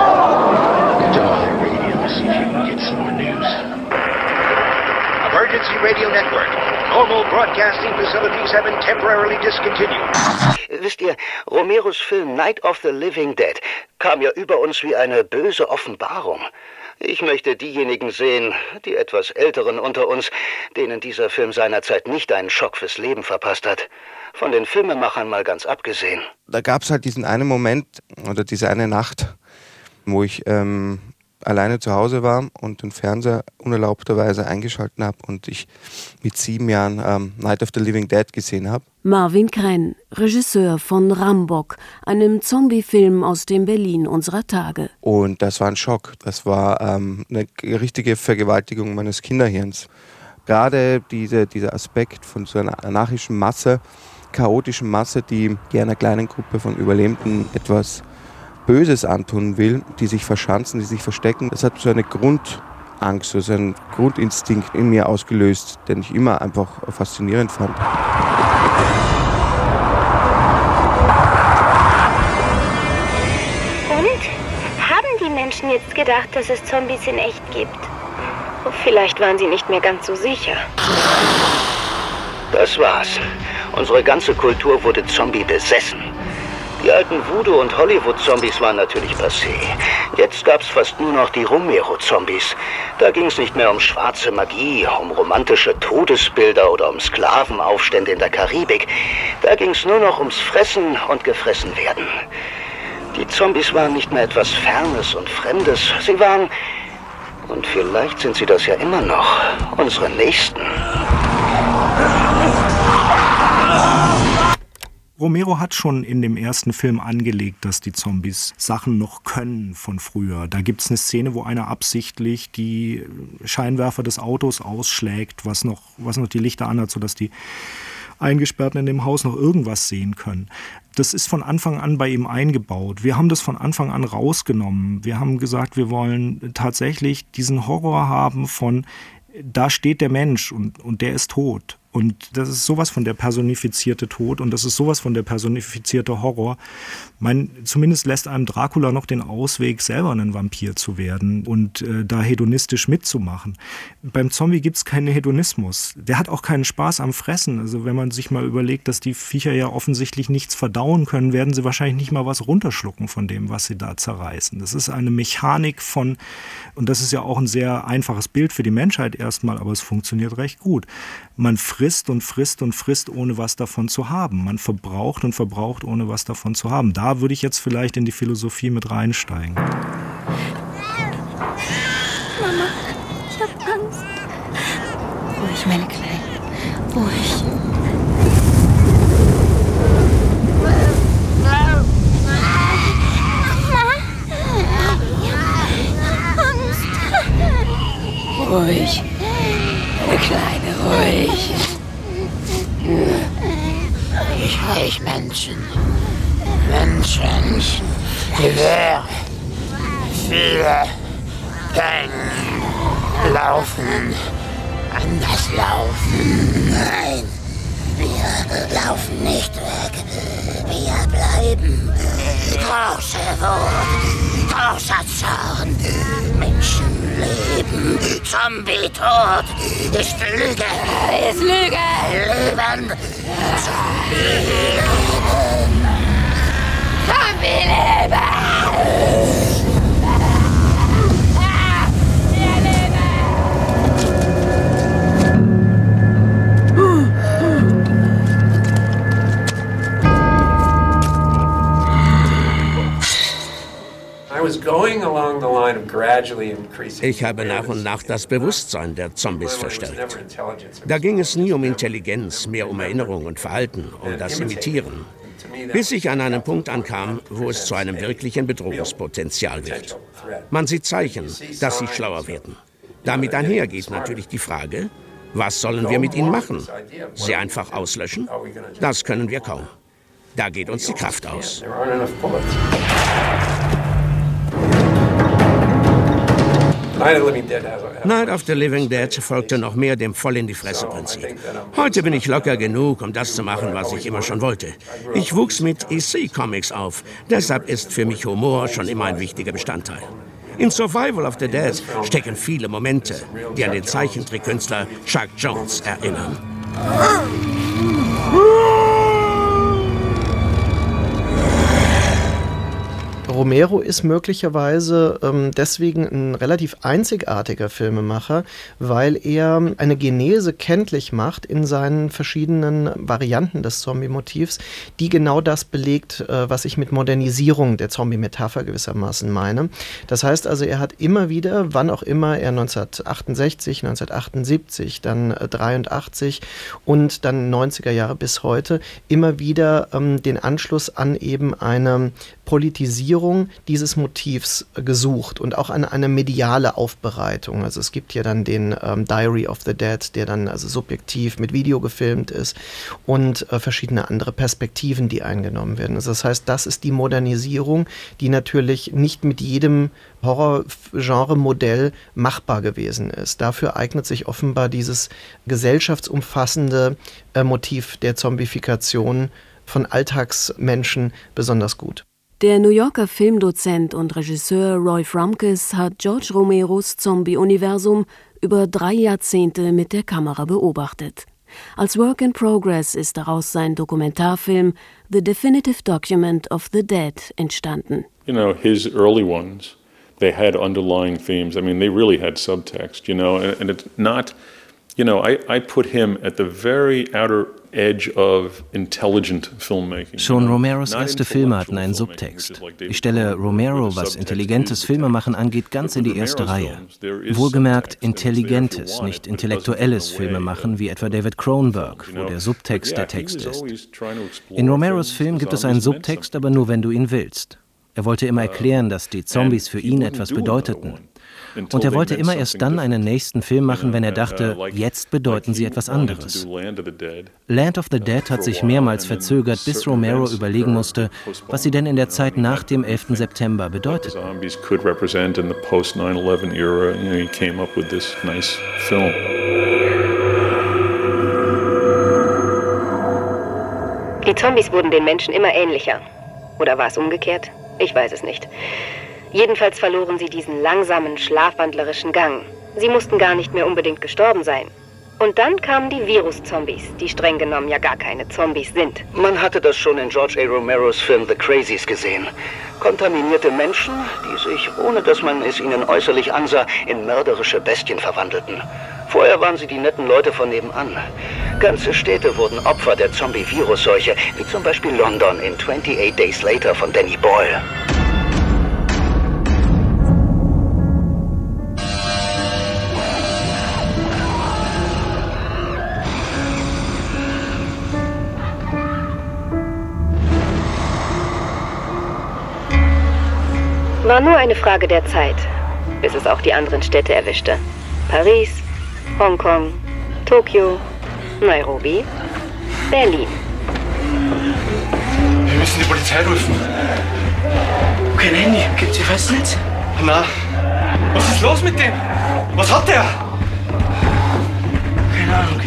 V: Emergency Radio Network. Normal broadcasting facilities have been temporarily discontinued.
W: Wisst ihr, Romeros Film Night of the Living Dead kam ja über uns wie eine böse Offenbarung. Ich möchte diejenigen sehen, die etwas Älteren unter uns, denen dieser Film seinerzeit nicht einen Schock fürs Leben verpasst hat. Von den Filmemachern mal ganz abgesehen.
X: Da gab es halt diesen einen Moment oder diese eine Nacht, wo ich alleine zu Hause war und den Fernseher unerlaubterweise eingeschalten habe und ich mit 7 Jahren Night of the Living Dead gesehen habe.
P: Marvin Krenn, Regisseur von Rambock, einem Zombie-Film aus dem Berlin unserer Tage.
X: Und das war ein Schock. Das war eine richtige Vergewaltigung meines Kinderhirns. Gerade dieser Aspekt von so einer anarchischen Masse, chaotischen Masse, die einer kleinen Gruppe von Überlebenden etwas Böses antun will, die sich verschanzen, die sich verstecken. Das hat so eine Grundangst, so einen Grundinstinkt in mir ausgelöst, den ich immer einfach faszinierend fand.
J: Und? Haben die Menschen jetzt gedacht, dass es Zombies in echt gibt? Vielleicht waren sie nicht mehr ganz so sicher.
W: Das war's. Unsere ganze Kultur wurde Zombie besessen. Die alten Voodoo- und Hollywood-Zombies waren natürlich passé. Jetzt gab's fast nur noch die Romero-Zombies. Da ging's nicht mehr um schwarze Magie, um romantische Todesbilder oder um Sklavenaufstände in der Karibik. Da ging's nur noch ums Fressen und gefressen werden. Die Zombies waren nicht mehr etwas Fernes und Fremdes. Sie waren, und vielleicht sind sie das ja immer noch, unsere Nächsten.
O: Romero hat schon in dem ersten Film angelegt, dass die Zombies Sachen noch können von früher. Da gibt es eine Szene, wo einer absichtlich die Scheinwerfer des Autos ausschlägt, was noch die Lichter anhat, sodass die Eingesperrten in dem Haus noch irgendwas sehen können. Das ist von Anfang an bei ihm eingebaut. Wir haben das von Anfang an rausgenommen. Wir haben gesagt, wir wollen tatsächlich diesen Horror haben von, da steht der Mensch und der ist tot. Und das ist sowas von der personifizierte Tod und das ist sowas von der personifizierte Horror. Zumindest lässt einem Dracula noch den Ausweg, selber ein Vampir zu werden und da hedonistisch mitzumachen. Beim Zombie gibt's keinen Hedonismus. Der hat auch keinen Spaß am Fressen. Also wenn man sich mal überlegt, dass die Viecher ja offensichtlich nichts verdauen können, werden sie wahrscheinlich nicht mal was runterschlucken von dem, was sie da zerreißen. Das ist eine Mechanik von, und das ist ja auch ein sehr einfaches Bild für die Menschheit erstmal, aber es funktioniert recht gut. Man frisst und frisst und frisst, ohne was davon zu haben. Man verbraucht und verbraucht, ohne was davon zu haben. Da würde ich jetzt vielleicht in die Philosophie mit reinsteigen.
D: Mama, ich hab Angst.
N: Ruhig, meine Kleine. Ruhig. Ruhig. Meine Kleine, ruhig. Ich Menschen. Menschen. Gewehr. Viele. Gängen. Laufen. Anders laufen. Nein. Wir laufen nicht weg. Wir bleiben. Große Wut. Großer Zorn. Menschenleben. Zombie-Tod. Ist Lüge. Ist Lüge. Leben. Zombie-Leben. Zombie-Leben.
H: Ich habe nach und nach das Bewusstsein der Zombies verstärkt. Da ging es nie um Intelligenz, mehr um Erinnerung und Verhalten, um das Imitieren. Bis ich an einen Punkt ankam, wo es zu einem wirklichen Bedrohungspotenzial wird. Man sieht Zeichen, dass sie schlauer werden. Damit einhergeht natürlich die Frage, was sollen wir mit ihnen machen? Sie einfach auslöschen? Das können wir kaum. Da geht uns die Kraft aus. Night of the Living Dead folgte noch mehr dem Voll-in-die-Fresse-Prinzip. Heute bin ich locker genug, um das zu machen, was ich immer schon wollte. Ich wuchs mit EC-Comics auf, deshalb ist für mich Humor schon immer ein wichtiger Bestandteil. In Survival of the Dead stecken viele Momente, die an den Zeichentrickkünstler Chuck Jones erinnern.
K: Romero ist möglicherweise deswegen ein relativ einzigartiger Filmemacher, weil er eine Genese kenntlich macht in seinen verschiedenen Varianten des Zombie-Motivs, die genau das belegt, was ich mit Modernisierung der Zombie-Metapher gewissermaßen meine. Das heißt also, er hat immer wieder, wann auch immer er 1968, 1978, dann 83 und dann 90er Jahre bis heute, immer wieder den Anschluss an eben eine Politisierung dieses Motivs gesucht und auch an eine mediale Aufbereitung. Also es gibt ja dann den Diary of the Dead, der dann also subjektiv mit Video gefilmt ist und verschiedene andere Perspektiven, die eingenommen werden. Also das heißt, das ist die Modernisierung, die natürlich nicht mit jedem Horror-Genre-Modell machbar gewesen ist. Dafür eignet sich offenbar dieses gesellschaftsumfassende Motiv der Zombifikation von Alltagsmenschen besonders gut.
P: Der New Yorker Filmdozent und Regisseur Roy Fromkes hat George Romeros Zombie-Universum über 3 Jahrzehnte mit der Kamera beobachtet. Als Work in Progress ist daraus sein Dokumentarfilm The Definitive Document of the Dead entstanden.
B: You know, his early ones, they had underlying themes. I mean, they really had subtext, you know, and it's not, you know, I put him at the very outer edge of intelligent filmmaking.
G: Schon Romeros erste Filme hatten einen Subtext. Ich stelle Romero, was intelligentes Filmemachen angeht, ganz in die erste Reihe. Wohlgemerkt intelligentes, nicht intellektuelles Filmemachen wie etwa David Cronenberg, wo der Subtext der Text ist. In Romeros Film gibt es einen Subtext, aber nur, wenn du ihn willst. Er wollte immer erklären, dass die Zombies für ihn etwas bedeuteten. Und er wollte immer erst dann einen nächsten Film machen, wenn er dachte, jetzt bedeuten sie etwas anderes. Land of the Dead hat sich mehrmals verzögert, bis Romero überlegen musste, was sie denn in der Zeit nach dem 11. September bedeuteten.
L: Die Zombies wurden den Menschen immer ähnlicher. Oder war es umgekehrt? Ich weiß es nicht. Jedenfalls verloren sie diesen langsamen, schlafwandlerischen Gang. Sie mussten gar nicht mehr unbedingt gestorben sein. Und dann kamen die Virus-Zombies, die streng genommen ja gar keine Zombies sind.
W: Man hatte das schon in George A. Romeros Film The Crazies gesehen. Kontaminierte Menschen, die sich, ohne dass man es ihnen äußerlich ansah, in mörderische Bestien verwandelten. Vorher waren sie die netten Leute von nebenan. Ganze Städte wurden Opfer der Zombie-Virusseuche, wie zum Beispiel London in 28 Days Later von Danny Boyle.
L: War nur eine Frage der Zeit, bis es auch die anderen Städte erwischte. Paris, Hongkong, Tokio, Nairobi, Berlin.
I: Wir müssen die Polizei rufen. Kein Handy. Gibt's hier Festnetz? Na, was ist los mit dem? Was hat der? Keine Ahnung.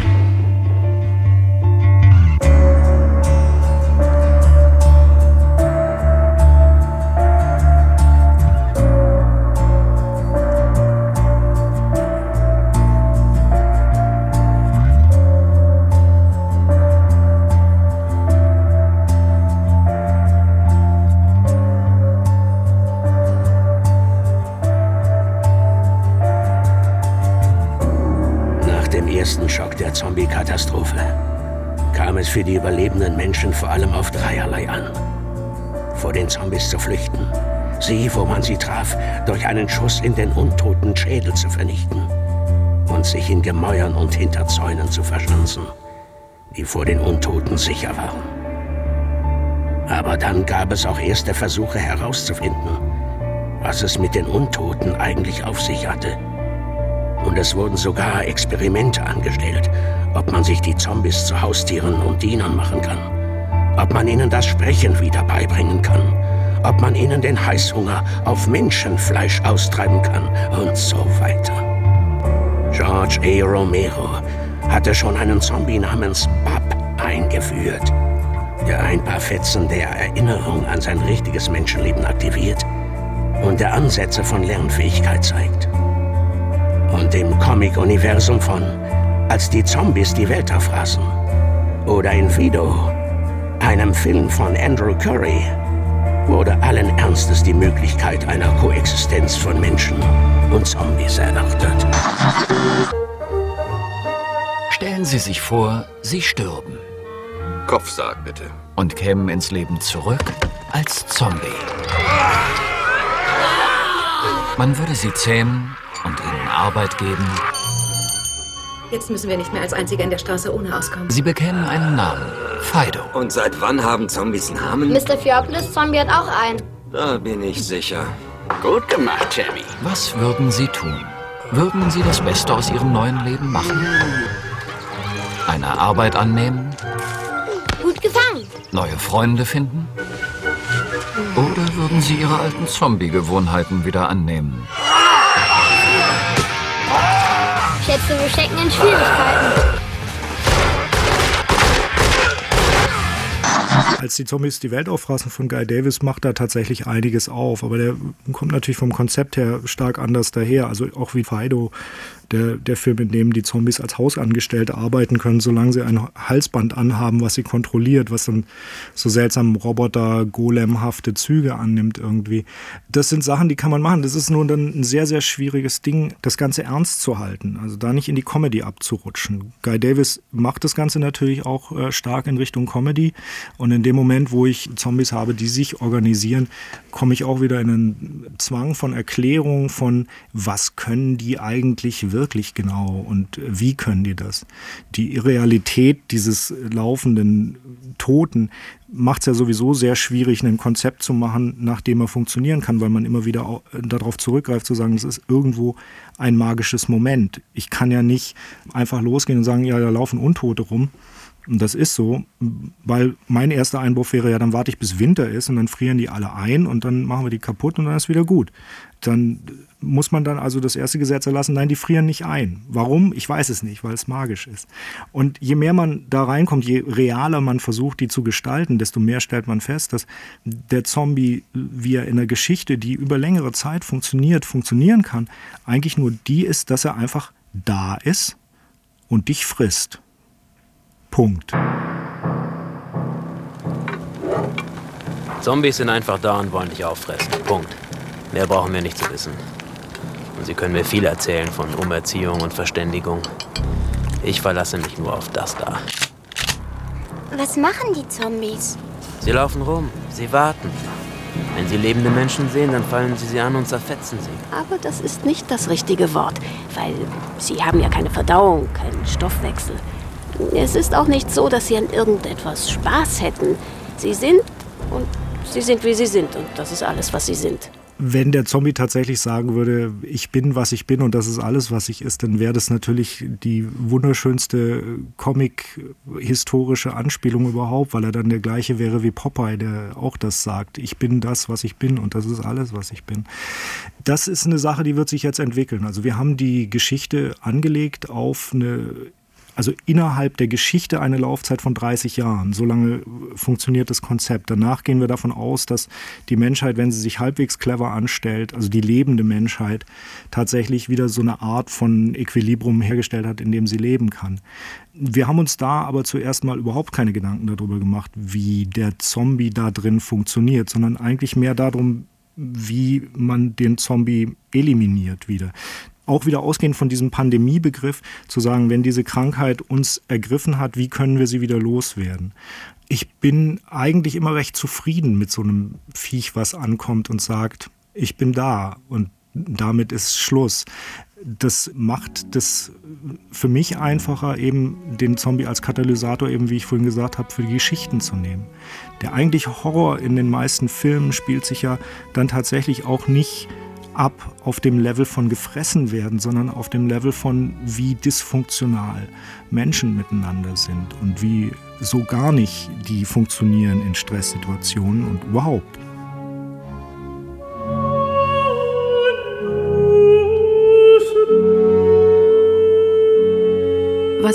H: Schock der Zombie-Katastrophe kam es für die überlebenden Menschen vor allem auf dreierlei an. Vor den Zombies zu flüchten, sie, wo man sie traf, durch einen Schuss in den untoten Schädel zu vernichten und sich in Gemäuern und hinter Zäunen zu verschanzen, die vor den Untoten sicher waren. Aber dann gab es auch erste Versuche herauszufinden, was es mit den Untoten eigentlich auf sich hatte. Und es wurden sogar Experimente angestellt, ob man sich die Zombies zu Haustieren und Dienern machen kann, ob man ihnen das Sprechen wieder beibringen kann, ob man ihnen den Heißhunger auf Menschenfleisch austreiben kann und so weiter. George A. Romero hatte schon einen Zombie namens Bub eingeführt, der ein paar Fetzen der Erinnerung an sein richtiges Menschenleben aktiviert und der Ansätze von Lernfähigkeit zeigt. Und im Comic-Universum von Als die Zombies die Welt erfraßen oder in Vido, einem Film von Andrew Curry, wurde allen Ernstes die Möglichkeit einer Koexistenz von Menschen und Zombies erörtert.
E: Stellen Sie sich vor, Sie stürben.
F: Kopfsarg, bitte.
E: Und kämen ins Leben zurück als Zombie. Man würde Sie zähmen und Ihnen Arbeit geben.
Q: Jetzt müssen wir nicht mehr als Einziger in der Straße ohne auskommen.
E: Sie bekämen einen Namen. Fido.
F: Und seit wann haben Zombies Namen?
J: Mr. Theopolis Zombie hat auch einen.
F: Da bin ich sicher.
E: Gut gemacht, Jamie. Was würden Sie tun? Würden Sie das Beste aus Ihrem neuen Leben machen? Eine Arbeit annehmen?
J: Gut gefangen.
E: Neue Freunde finden? Oder würden Sie Ihre alten Zombie-Gewohnheiten wieder annehmen?
J: Schätze, wir stecken in Schwierigkeiten.
O: Als die Zombies die Welt auffraßen von Guy Davis macht da tatsächlich einiges auf, aber der kommt natürlich vom Konzept her stark anders daher, also auch wie Fido, der Film, in dem die Zombies als Hausangestellte arbeiten können, solange sie ein Halsband anhaben, was sie kontrolliert, was dann so seltsam Roboter-Golem-hafte Züge annimmt irgendwie. Das sind Sachen, die kann man machen. Das ist nur dann ein sehr, sehr schwieriges Ding, das Ganze ernst zu halten, also da nicht in die Comedy abzurutschen. Guy Davis macht das Ganze natürlich auch stark in Richtung Comedy, und in dem Moment, wo ich Zombies habe, die sich organisieren, komme ich auch wieder in einen Zwang von Erklärung von, was können die eigentlich wirklich genau und wie können die das? Die Irrealität dieses laufenden Toten macht es ja sowieso sehr schwierig, ein Konzept zu machen, nach dem er funktionieren kann, weil man immer wieder darauf zurückgreift, zu sagen, das ist irgendwo ein magisches Moment. Ich kann ja nicht einfach losgehen und sagen, ja, da laufen Untote rum. Und das ist so, weil mein erster Einwurf wäre, ja, dann warte ich bis Winter ist und dann frieren die alle ein und dann machen wir die kaputt und dann ist wieder gut. Dann muss man dann also das erste Gesetz erlassen, nein, die frieren nicht ein. Warum? Ich weiß es nicht, weil es magisch ist. Und je mehr man da reinkommt, je realer man versucht, die zu gestalten, desto mehr stellt man fest, dass der Zombie, wie er in der Geschichte, die über längere Zeit funktionieren kann, eigentlich nur die ist, dass er einfach da ist und dich frisst. Punkt.
C: Zombies sind einfach da und wollen dich auffressen. Punkt. Mehr brauchen wir nicht zu wissen. Und sie können mir viel erzählen von Umerziehung und Verständigung. Ich verlasse mich nur auf das da.
J: Was machen die Zombies?
C: Sie laufen rum, sie warten. Wenn sie lebende Menschen sehen, dann fallen sie an und zerfetzen sie.
P: Aber das ist nicht das richtige Wort, weil sie haben ja keine Verdauung, keinen Stoffwechsel. Es ist auch nicht so, dass sie an irgendetwas Spaß hätten. Sie sind wie sie sind und das ist alles, was sie sind.
O: Wenn der Zombie tatsächlich sagen würde, ich bin, was ich bin und das ist alles, was ich ist, dann wäre das natürlich die wunderschönste Comic-historische Anspielung überhaupt, weil er dann der gleiche wäre wie Popeye, der auch das sagt. Ich bin das, was ich bin und das ist alles, was ich bin. Das ist eine Sache, die wird sich jetzt entwickeln. Also wir haben die Geschichte angelegt auf also innerhalb der Geschichte eine Laufzeit von 30 Jahren. So lange funktioniert das Konzept. Danach gehen wir davon aus, dass die Menschheit, wenn sie sich halbwegs clever anstellt, also die lebende Menschheit, tatsächlich wieder so eine Art von Equilibrium hergestellt hat, in dem sie leben kann. Wir haben uns da aber zuerst mal überhaupt keine Gedanken darüber gemacht, wie der Zombie da drin funktioniert, sondern eigentlich mehr darum, wie man den Zombie eliminiert wieder. Auch wieder ausgehend von diesem Pandemiebegriff, zu sagen, wenn diese Krankheit uns ergriffen hat, wie können wir sie wieder loswerden? Ich bin eigentlich immer recht zufrieden mit so einem Viech, was ankommt und sagt, ich bin da und damit ist Schluss. Das macht das für mich einfacher, eben den Zombie als Katalysator, eben wie ich vorhin gesagt habe, für die Geschichten zu nehmen. Der eigentliche Horror in den meisten Filmen spielt sich ja dann tatsächlich auch nicht ab auf dem Level von gefressen werden, sondern auf dem Level von, wie dysfunktional Menschen miteinander sind und wie so gar nicht die funktionieren in Stresssituationen und überhaupt.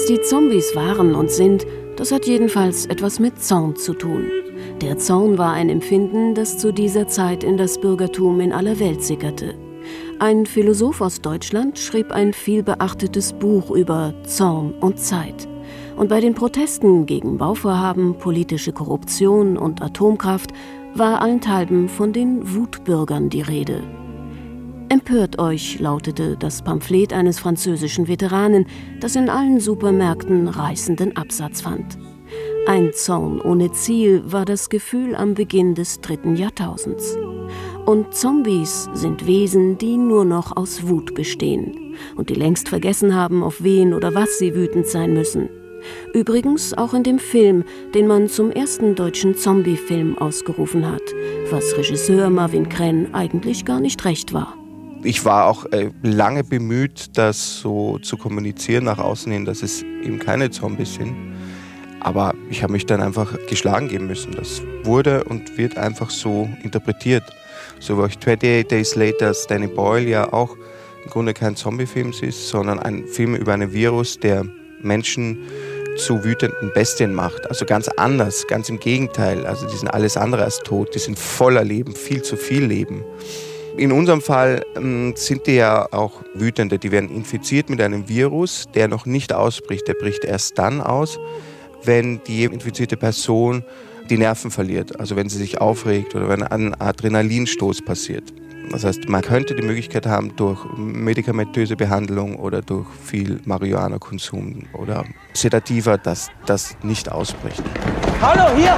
P: die Zombies waren und sind, das hat jedenfalls etwas mit Zorn zu tun. Der Zorn war ein Empfinden, das zu dieser Zeit in das Bürgertum in aller Welt sickerte. Ein Philosoph aus Deutschland schrieb ein vielbeachtetes Buch über Zorn und Zeit. Und bei den Protesten gegen Bauvorhaben, politische Korruption und Atomkraft war allenthalben von den Wutbürgern die Rede. Empört euch, lautete das Pamphlet eines französischen Veteranen, das in allen Supermärkten reißenden Absatz fand. Ein Zorn ohne Ziel war das Gefühl am Beginn des 3. Jahrtausends. Und Zombies sind Wesen, die nur noch aus Wut bestehen und die längst vergessen haben, auf wen oder was sie wütend sein müssen. Übrigens auch in dem Film, den man zum ersten deutschen Zombie-Film ausgerufen hat, was Regisseur Marvin Krenn eigentlich gar nicht recht war.
X: Ich war auch lange bemüht, das so zu kommunizieren nach außen hin, dass es eben keine Zombies sind. Aber ich habe mich dann einfach geschlagen geben müssen. Das wurde und wird einfach so interpretiert. So wie 28 Days Later Danny Boyle ja auch im Grunde kein Zombie-Film ist, sondern ein Film über einen Virus, der Menschen zu wütenden Bestien macht. Also ganz anders, ganz im Gegenteil. Also die sind alles andere als tot, die sind voller Leben, viel zu viel Leben. In unserem Fall sind die ja auch Wütende, die werden infiziert mit einem Virus, der noch nicht ausbricht. Der bricht erst dann aus, wenn die infizierte Person die Nerven verliert, also wenn sie sich aufregt oder wenn ein Adrenalinstoß passiert. Das heißt, man könnte die Möglichkeit haben, durch medikamentöse Behandlung oder durch viel Marihuana-Konsum oder Sedativa, dass das nicht ausbricht.
I: Hallo, hier!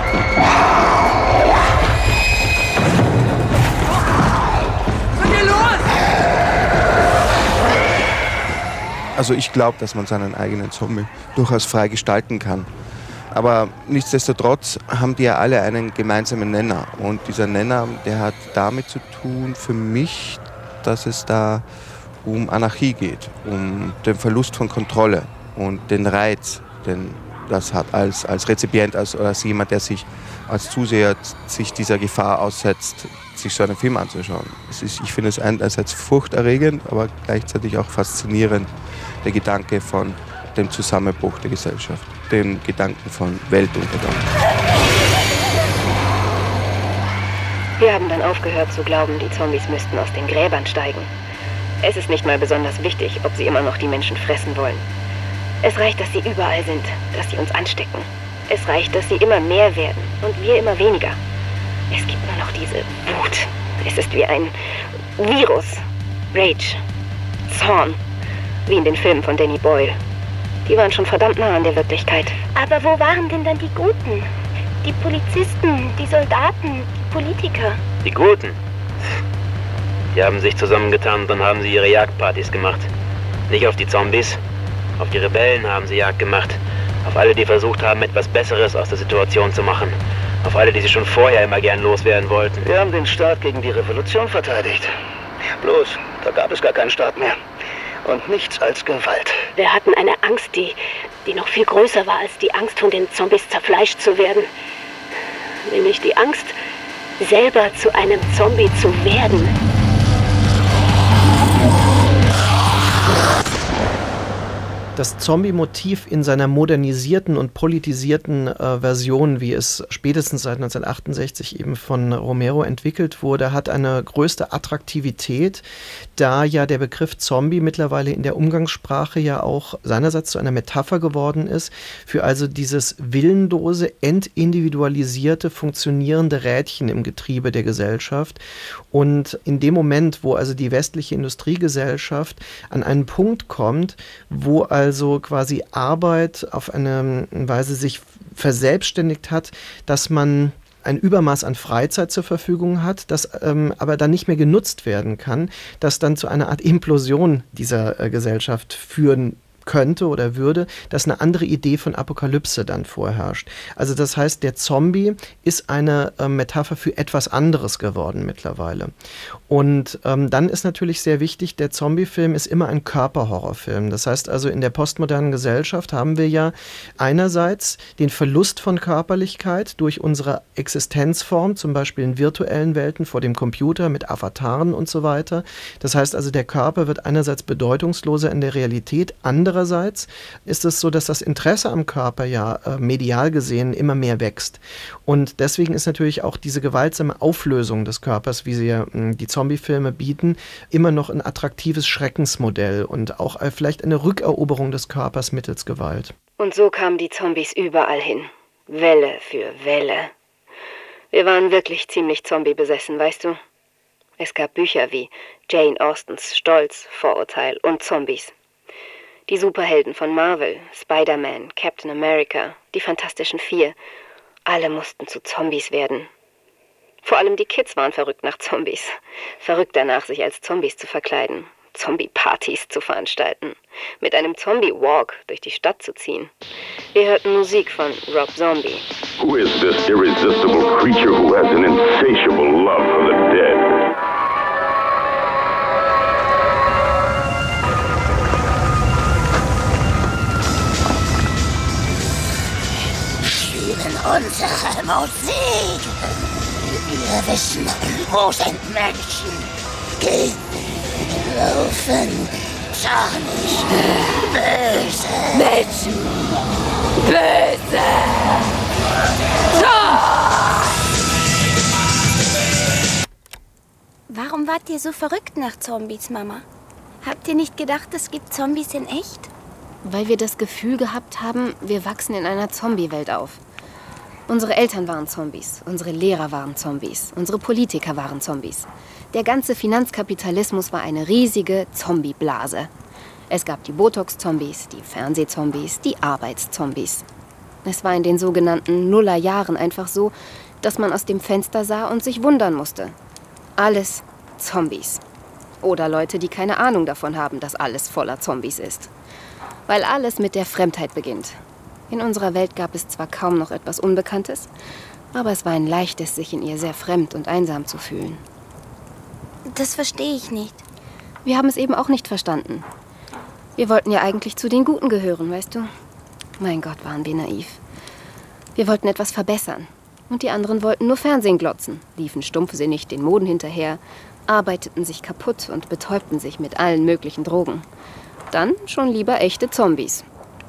I: Was ist denn los?
X: Also ich glaube, dass man seinen eigenen Zombie durchaus frei gestalten kann. Aber nichtsdestotrotz haben die ja alle einen gemeinsamen Nenner. Und dieser Nenner, der hat damit zu tun für mich, dass es da um Anarchie geht, um den Verlust von Kontrolle und den Reiz, den das hat als Rezipient, als jemand, der sich als Zuseher sich dieser Gefahr aussetzt, sich so einen Film anzuschauen. Ich finde es einerseits furchterregend, aber gleichzeitig auch faszinierend, der Gedanke von dem Zusammenbruch der Gesellschaft, den Gedanken von Weltuntergang.
L: Wir haben dann aufgehört zu glauben, die Zombies müssten aus den Gräbern steigen. Es ist nicht mal besonders wichtig, ob sie immer noch die Menschen fressen wollen. Es reicht, dass sie überall sind, dass sie uns anstecken. Es reicht, dass sie immer mehr werden und wir immer weniger. Es gibt nur noch diese Wut. Es ist wie ein Virus. Rage. Zorn. Wie in den Filmen von Danny Boyle. Die waren schon verdammt nah an der Wirklichkeit.
J: Aber wo waren denn dann die Guten? Die Polizisten, die Soldaten, die Politiker?
C: Die Guten? Die haben sich zusammengetan und dann haben sie ihre Jagdpartys gemacht. Nicht auf die Zombies, auf die Rebellen haben sie Jagd gemacht. Auf alle, die versucht haben, etwas Besseres aus der Situation zu machen. Auf alle, die sie schon vorher immer gern loswerden wollten.
W: Wir haben den Staat gegen die Revolution verteidigt. Bloß, da gab es gar keinen Staat mehr. Und nichts als Gewalt.
D: Wir hatten eine Angst, die noch viel größer war als die Angst, von den Zombies zerfleischt zu werden. Nämlich die Angst, selber zu einem Zombie zu werden.
K: Das Zombie-Motiv in seiner modernisierten und politisierten Version, wie es spätestens seit 1968 eben von Romero entwickelt wurde, hat eine größte Attraktivität, da ja der Begriff Zombie mittlerweile in der Umgangssprache ja auch seinerseits zu einer Metapher geworden ist, für also dieses willenlose, entindividualisierte, funktionierende Rädchen im Getriebe der Gesellschaft. Und in dem Moment, wo also die westliche Industriegesellschaft an einen Punkt kommt, wo also quasi Arbeit auf eine Weise sich verselbstständigt hat, dass man ein Übermaß an Freizeit zur Verfügung hat, das aber dann nicht mehr genutzt werden kann, das dann zu einer Art Implosion dieser Gesellschaft führen könnte oder würde, dass eine andere Idee von Apokalypse dann vorherrscht. Also das heißt, der Zombie ist eine Metapher für etwas anderes geworden mittlerweile. Und dann ist natürlich sehr wichtig, der Zombie-Film ist immer ein Körperhorrorfilm. Das heißt also, in der postmodernen Gesellschaft haben wir ja einerseits den Verlust von Körperlichkeit durch unsere Existenzform, zum Beispiel in virtuellen Welten vor dem Computer mit Avataren und so weiter. Das heißt also, der Körper wird einerseits bedeutungsloser in der Realität, andererseits Andererseits ist es so, dass das Interesse am Körper ja medial gesehen immer mehr wächst. Und deswegen ist natürlich auch diese gewaltsame Auflösung des Körpers, wie sie ja die Zombie-Filme bieten, immer noch ein attraktives Schreckensmodell und auch vielleicht eine Rückeroberung des Körpers mittels Gewalt.
L: Und so kamen die Zombies überall hin. Welle für Welle. Wir waren wirklich ziemlich zombie-besessen, weißt du? Es gab Bücher wie Jane Austens Stolz, Vorurteil und Zombies. Die Superhelden von Marvel, Spider-Man, Captain America, die Fantastischen Vier, alle mussten zu Zombies werden. Vor allem die Kids waren verrückt nach Zombies. Verrückt danach, sich als Zombies zu verkleiden, Zombie-Partys zu veranstalten, mit einem Zombie-Walk durch die Stadt zu ziehen. Wir hörten Musik von Rob Zombie.
M: Who is this irresistible creature who has an insatiable love for the dead?
N: Spielen unsere Musik. Wir wissen, wo sind Menschen. Gehen, laufen, zornig, böse. Menschen, böse.
D: Warum wart ihr so verrückt nach Zombies, Mama? Habt ihr nicht gedacht, es gibt Zombies in echt?
L: Weil wir das Gefühl gehabt haben, wir wachsen in einer Zombie-Welt auf. Unsere Eltern waren Zombies, unsere Lehrer waren Zombies, unsere Politiker waren Zombies. Der ganze Finanzkapitalismus war eine riesige Zombie-Blase. Es gab die Botox-Zombies, die Fernsehzombies, die Arbeitszombies. Es war in den sogenannten Nullerjahren einfach so, dass man aus dem Fenster sah und sich wundern musste. Alles Zombies. Oder Leute, die keine Ahnung davon haben, dass alles voller Zombies ist. Weil alles mit der Fremdheit beginnt. In unserer Welt gab es zwar kaum noch etwas Unbekanntes, aber es war ein leichtes, sich in ihr sehr fremd und einsam zu fühlen.
D: Das verstehe ich nicht.
L: Wir haben es eben auch nicht verstanden. Wir wollten ja eigentlich zu den Guten gehören, weißt du? Mein Gott, waren wir naiv. Wir wollten etwas verbessern. Und die anderen wollten nur Fernsehen glotzen, liefen stumpfsinnig den Moden hinterher, arbeiteten sich kaputt und betäubten sich mit allen möglichen Drogen. Dann schon lieber echte Zombies.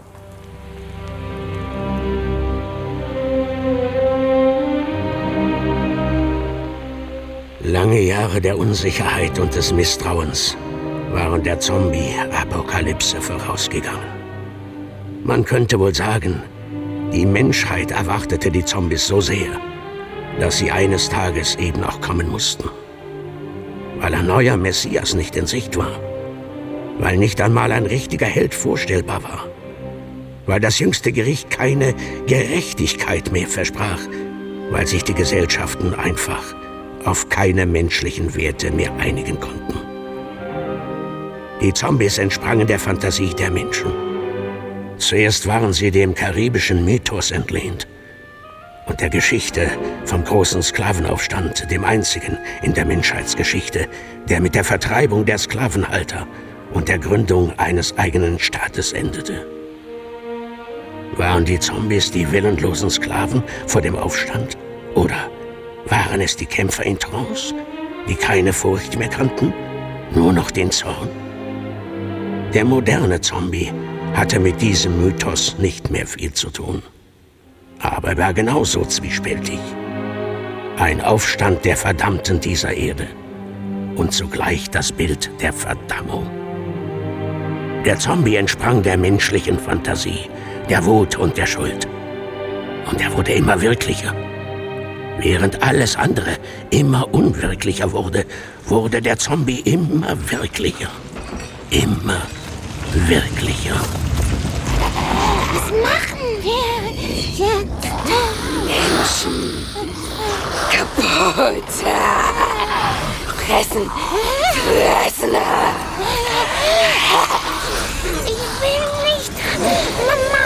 H: Lange Jahre der Unsicherheit und des Misstrauens waren der Zombie-Apokalypse vorausgegangen. Man könnte wohl sagen, die Menschheit erwartete die Zombies so sehr, dass sie eines Tages eben auch kommen mussten. Weil ein neuer Messias nicht in Sicht war. Weil nicht einmal ein richtiger Held vorstellbar war. Weil das jüngste Gericht keine Gerechtigkeit mehr versprach. Weil sich die Gesellschaften einfach auf keine menschlichen Werte mehr einigen konnten. Die Zombies entsprangen der Fantasie der Menschen. Zuerst waren sie dem karibischen Mythos entlehnt und der Geschichte vom großen Sklavenaufstand, dem einzigen in der Menschheitsgeschichte, der mit der Vertreibung der Sklavenhalter und der Gründung eines eigenen Staates endete. Waren die Zombies die willenlosen Sklaven vor dem Aufstand? Oder waren es die Kämpfer in Trance, die keine Furcht mehr kannten, nur noch den Zorn? Der moderne Zombie hatte mit diesem Mythos nicht mehr viel zu tun. Aber er war genauso zwiespältig. Ein Aufstand der Verdammten dieser Erde und zugleich das Bild der Verdammung. Der Zombie entsprang der menschlichen Fantasie, der Wut und der Schuld. Und er wurde immer wirklicher. Während alles andere immer unwirklicher wurde, wurde der Zombie immer wirklicher. Immer wirklicher.
N: Was machen wir jetzt? Menschen kaputt. Fressen. Fressen.
D: Ich will nicht. Mama.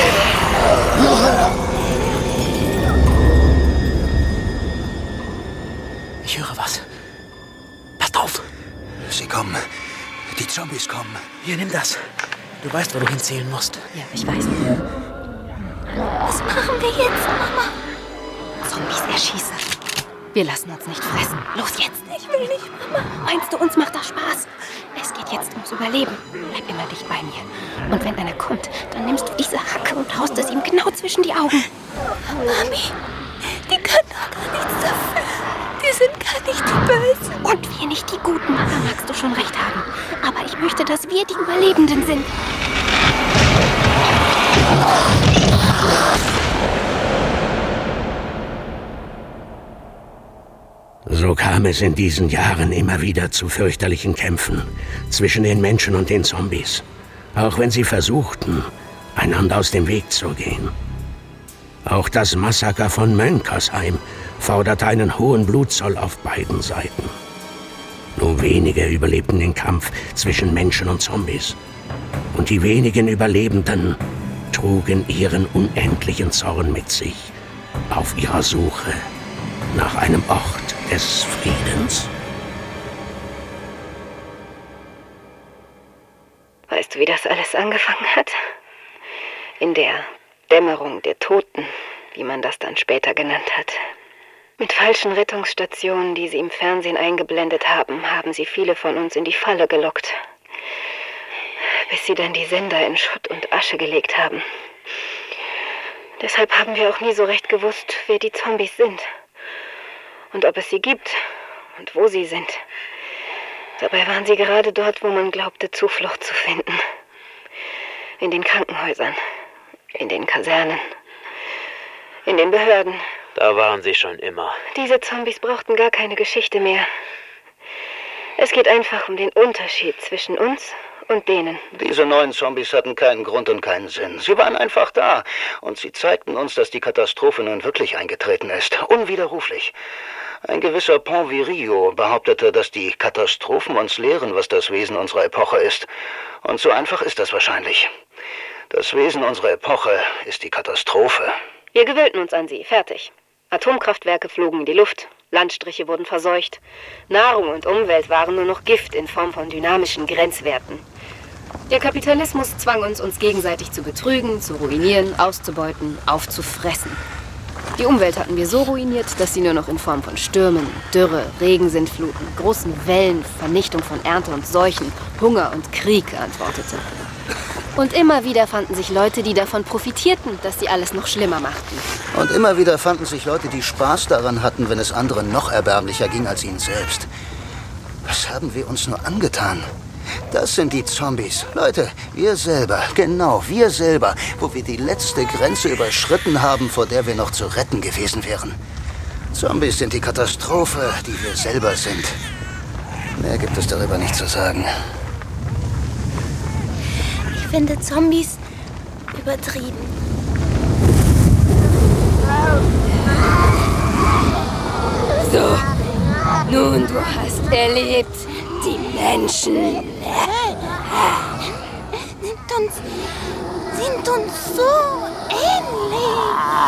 R: Ich höre was. Passt auf.
S: Sie kommen. Die Zombies kommen.
R: Hier, nimm das. Du weißt, wo du hinzählen musst.
L: Ja, ich weiß.
D: Was machen wir jetzt, Mama?
L: Zombies erschießen. Wir lassen uns nicht fressen. Los jetzt.
D: Ich will nicht, Mama.
L: Meinst du, uns macht das Spaß? Es geht jetzt ums Überleben.
D: überleben. Bleib immer dicht bei mir. Und wenn einer kommt, dann nimmst du diese Hacke und haust es ihm genau zwischen die Augen. Mami, die können doch gar nichts dafür. Die sind gar nicht die Bösen. Und wir nicht die Guten. Da magst du schon recht haben. Aber ich möchte, dass wir die Überlebenden sind.
H: So kam es in diesen Jahren immer wieder zu fürchterlichen Kämpfen zwischen den Menschen und den Zombies, auch wenn sie versuchten, einander aus dem Weg zu gehen. Auch das Massaker von Mönkersheim forderte einen hohen Blutzoll auf beiden Seiten. Nur wenige überlebten den Kampf zwischen Menschen und Zombies. Und die wenigen Überlebenden trugen ihren unendlichen Zorn mit sich auf ihrer Suche nach einem Ort des Friedens.
L: Weißt du, wie das alles angefangen hat? In der Dämmerung der Toten, wie man das dann später genannt hat. Mit falschen Rettungsstationen, die sie im Fernsehen eingeblendet haben, haben sie viele von uns in die Falle gelockt. Bis sie dann die Sender in Schutt und Asche gelegt haben. Deshalb haben wir auch nie so recht gewusst, wer die Zombies sind. Und ob es sie gibt und wo sie sind. Dabei waren sie gerade dort, wo man glaubte, Zuflucht zu finden. In den Krankenhäusern, in den Kasernen, in den Behörden.
C: Da waren sie schon immer.
L: Diese Zombies brauchten gar keine Geschichte mehr. Es geht einfach um den Unterschied zwischen uns und denen.
W: Diese neuen Zombies hatten keinen Grund und keinen Sinn. Sie waren einfach da. Und sie zeigten uns, dass die Katastrophe nun wirklich eingetreten ist. Unwiderruflich. Ein gewisser Ponvirillo behauptete, dass die Katastrophen uns lehren, was das Wesen unserer Epoche ist. Und so einfach ist das wahrscheinlich. Das Wesen unserer Epoche ist die Katastrophe.
L: Wir gewöhnten uns an sie. Fertig. Atomkraftwerke flogen in die Luft. Landstriche wurden verseucht. Nahrung und Umwelt waren nur noch Gift in Form von dynamischen Grenzwerten. Der Kapitalismus zwang uns gegenseitig zu betrügen, zu ruinieren, auszubeuten, aufzufressen. Die Umwelt hatten wir so ruiniert, dass sie nur noch in Form von Stürmen, Dürre, Regensintfluten, großen Wellen, Vernichtung von Ernte und Seuchen, Hunger und Krieg antwortete. Und immer wieder fanden sich Leute, die davon profitierten, dass sie alles noch schlimmer machten.
W: Und immer wieder fanden sich Leute, die Spaß daran hatten, wenn es anderen noch erbärmlicher ging als ihnen selbst. Was haben wir uns nur angetan? Das sind die Zombies. Leute, wir selber, genau, wir selber, wo wir die letzte Grenze überschritten haben, vor der wir noch zu retten gewesen wären. Zombies sind die Katastrophe, die wir selber sind. Mehr gibt es darüber nicht zu sagen.
D: Ich finde Zombies übertrieben.
N: So, nun, du hast erlebt, die Menschen
D: sind uns so ähnlich.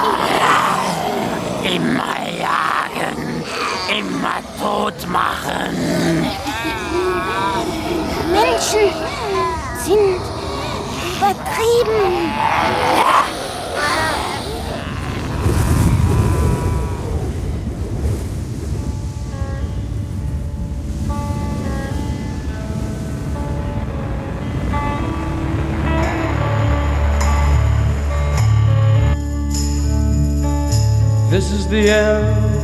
A: Immer jagen, immer tot machen.
D: Menschen sind übertrieben.
T: This is the end,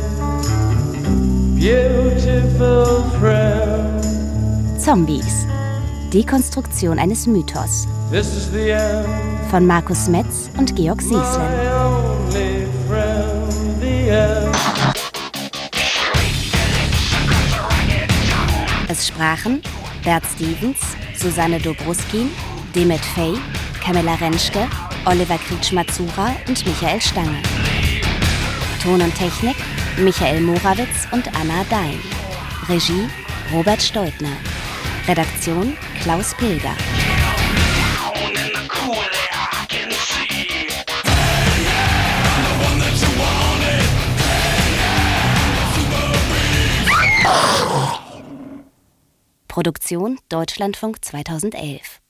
T: beautiful friend.
U: Zombies. Dekonstruktion eines Mythos.
T: This is the end,
U: von Markus Metz und Georg Sieslen.
T: my only friend, the end.
U: Es sprachen Bert Stevens, Susanne Dobruskin, Demet Fey, Camilla Rentschke, Oliver Kritsch-Mazura und Michael Stange. Ton und Technik Michael Morawitz und Anna Dein. Regie Robert Steutner. Redaktion Klaus Pilger. Produktion Deutschlandfunk 2011.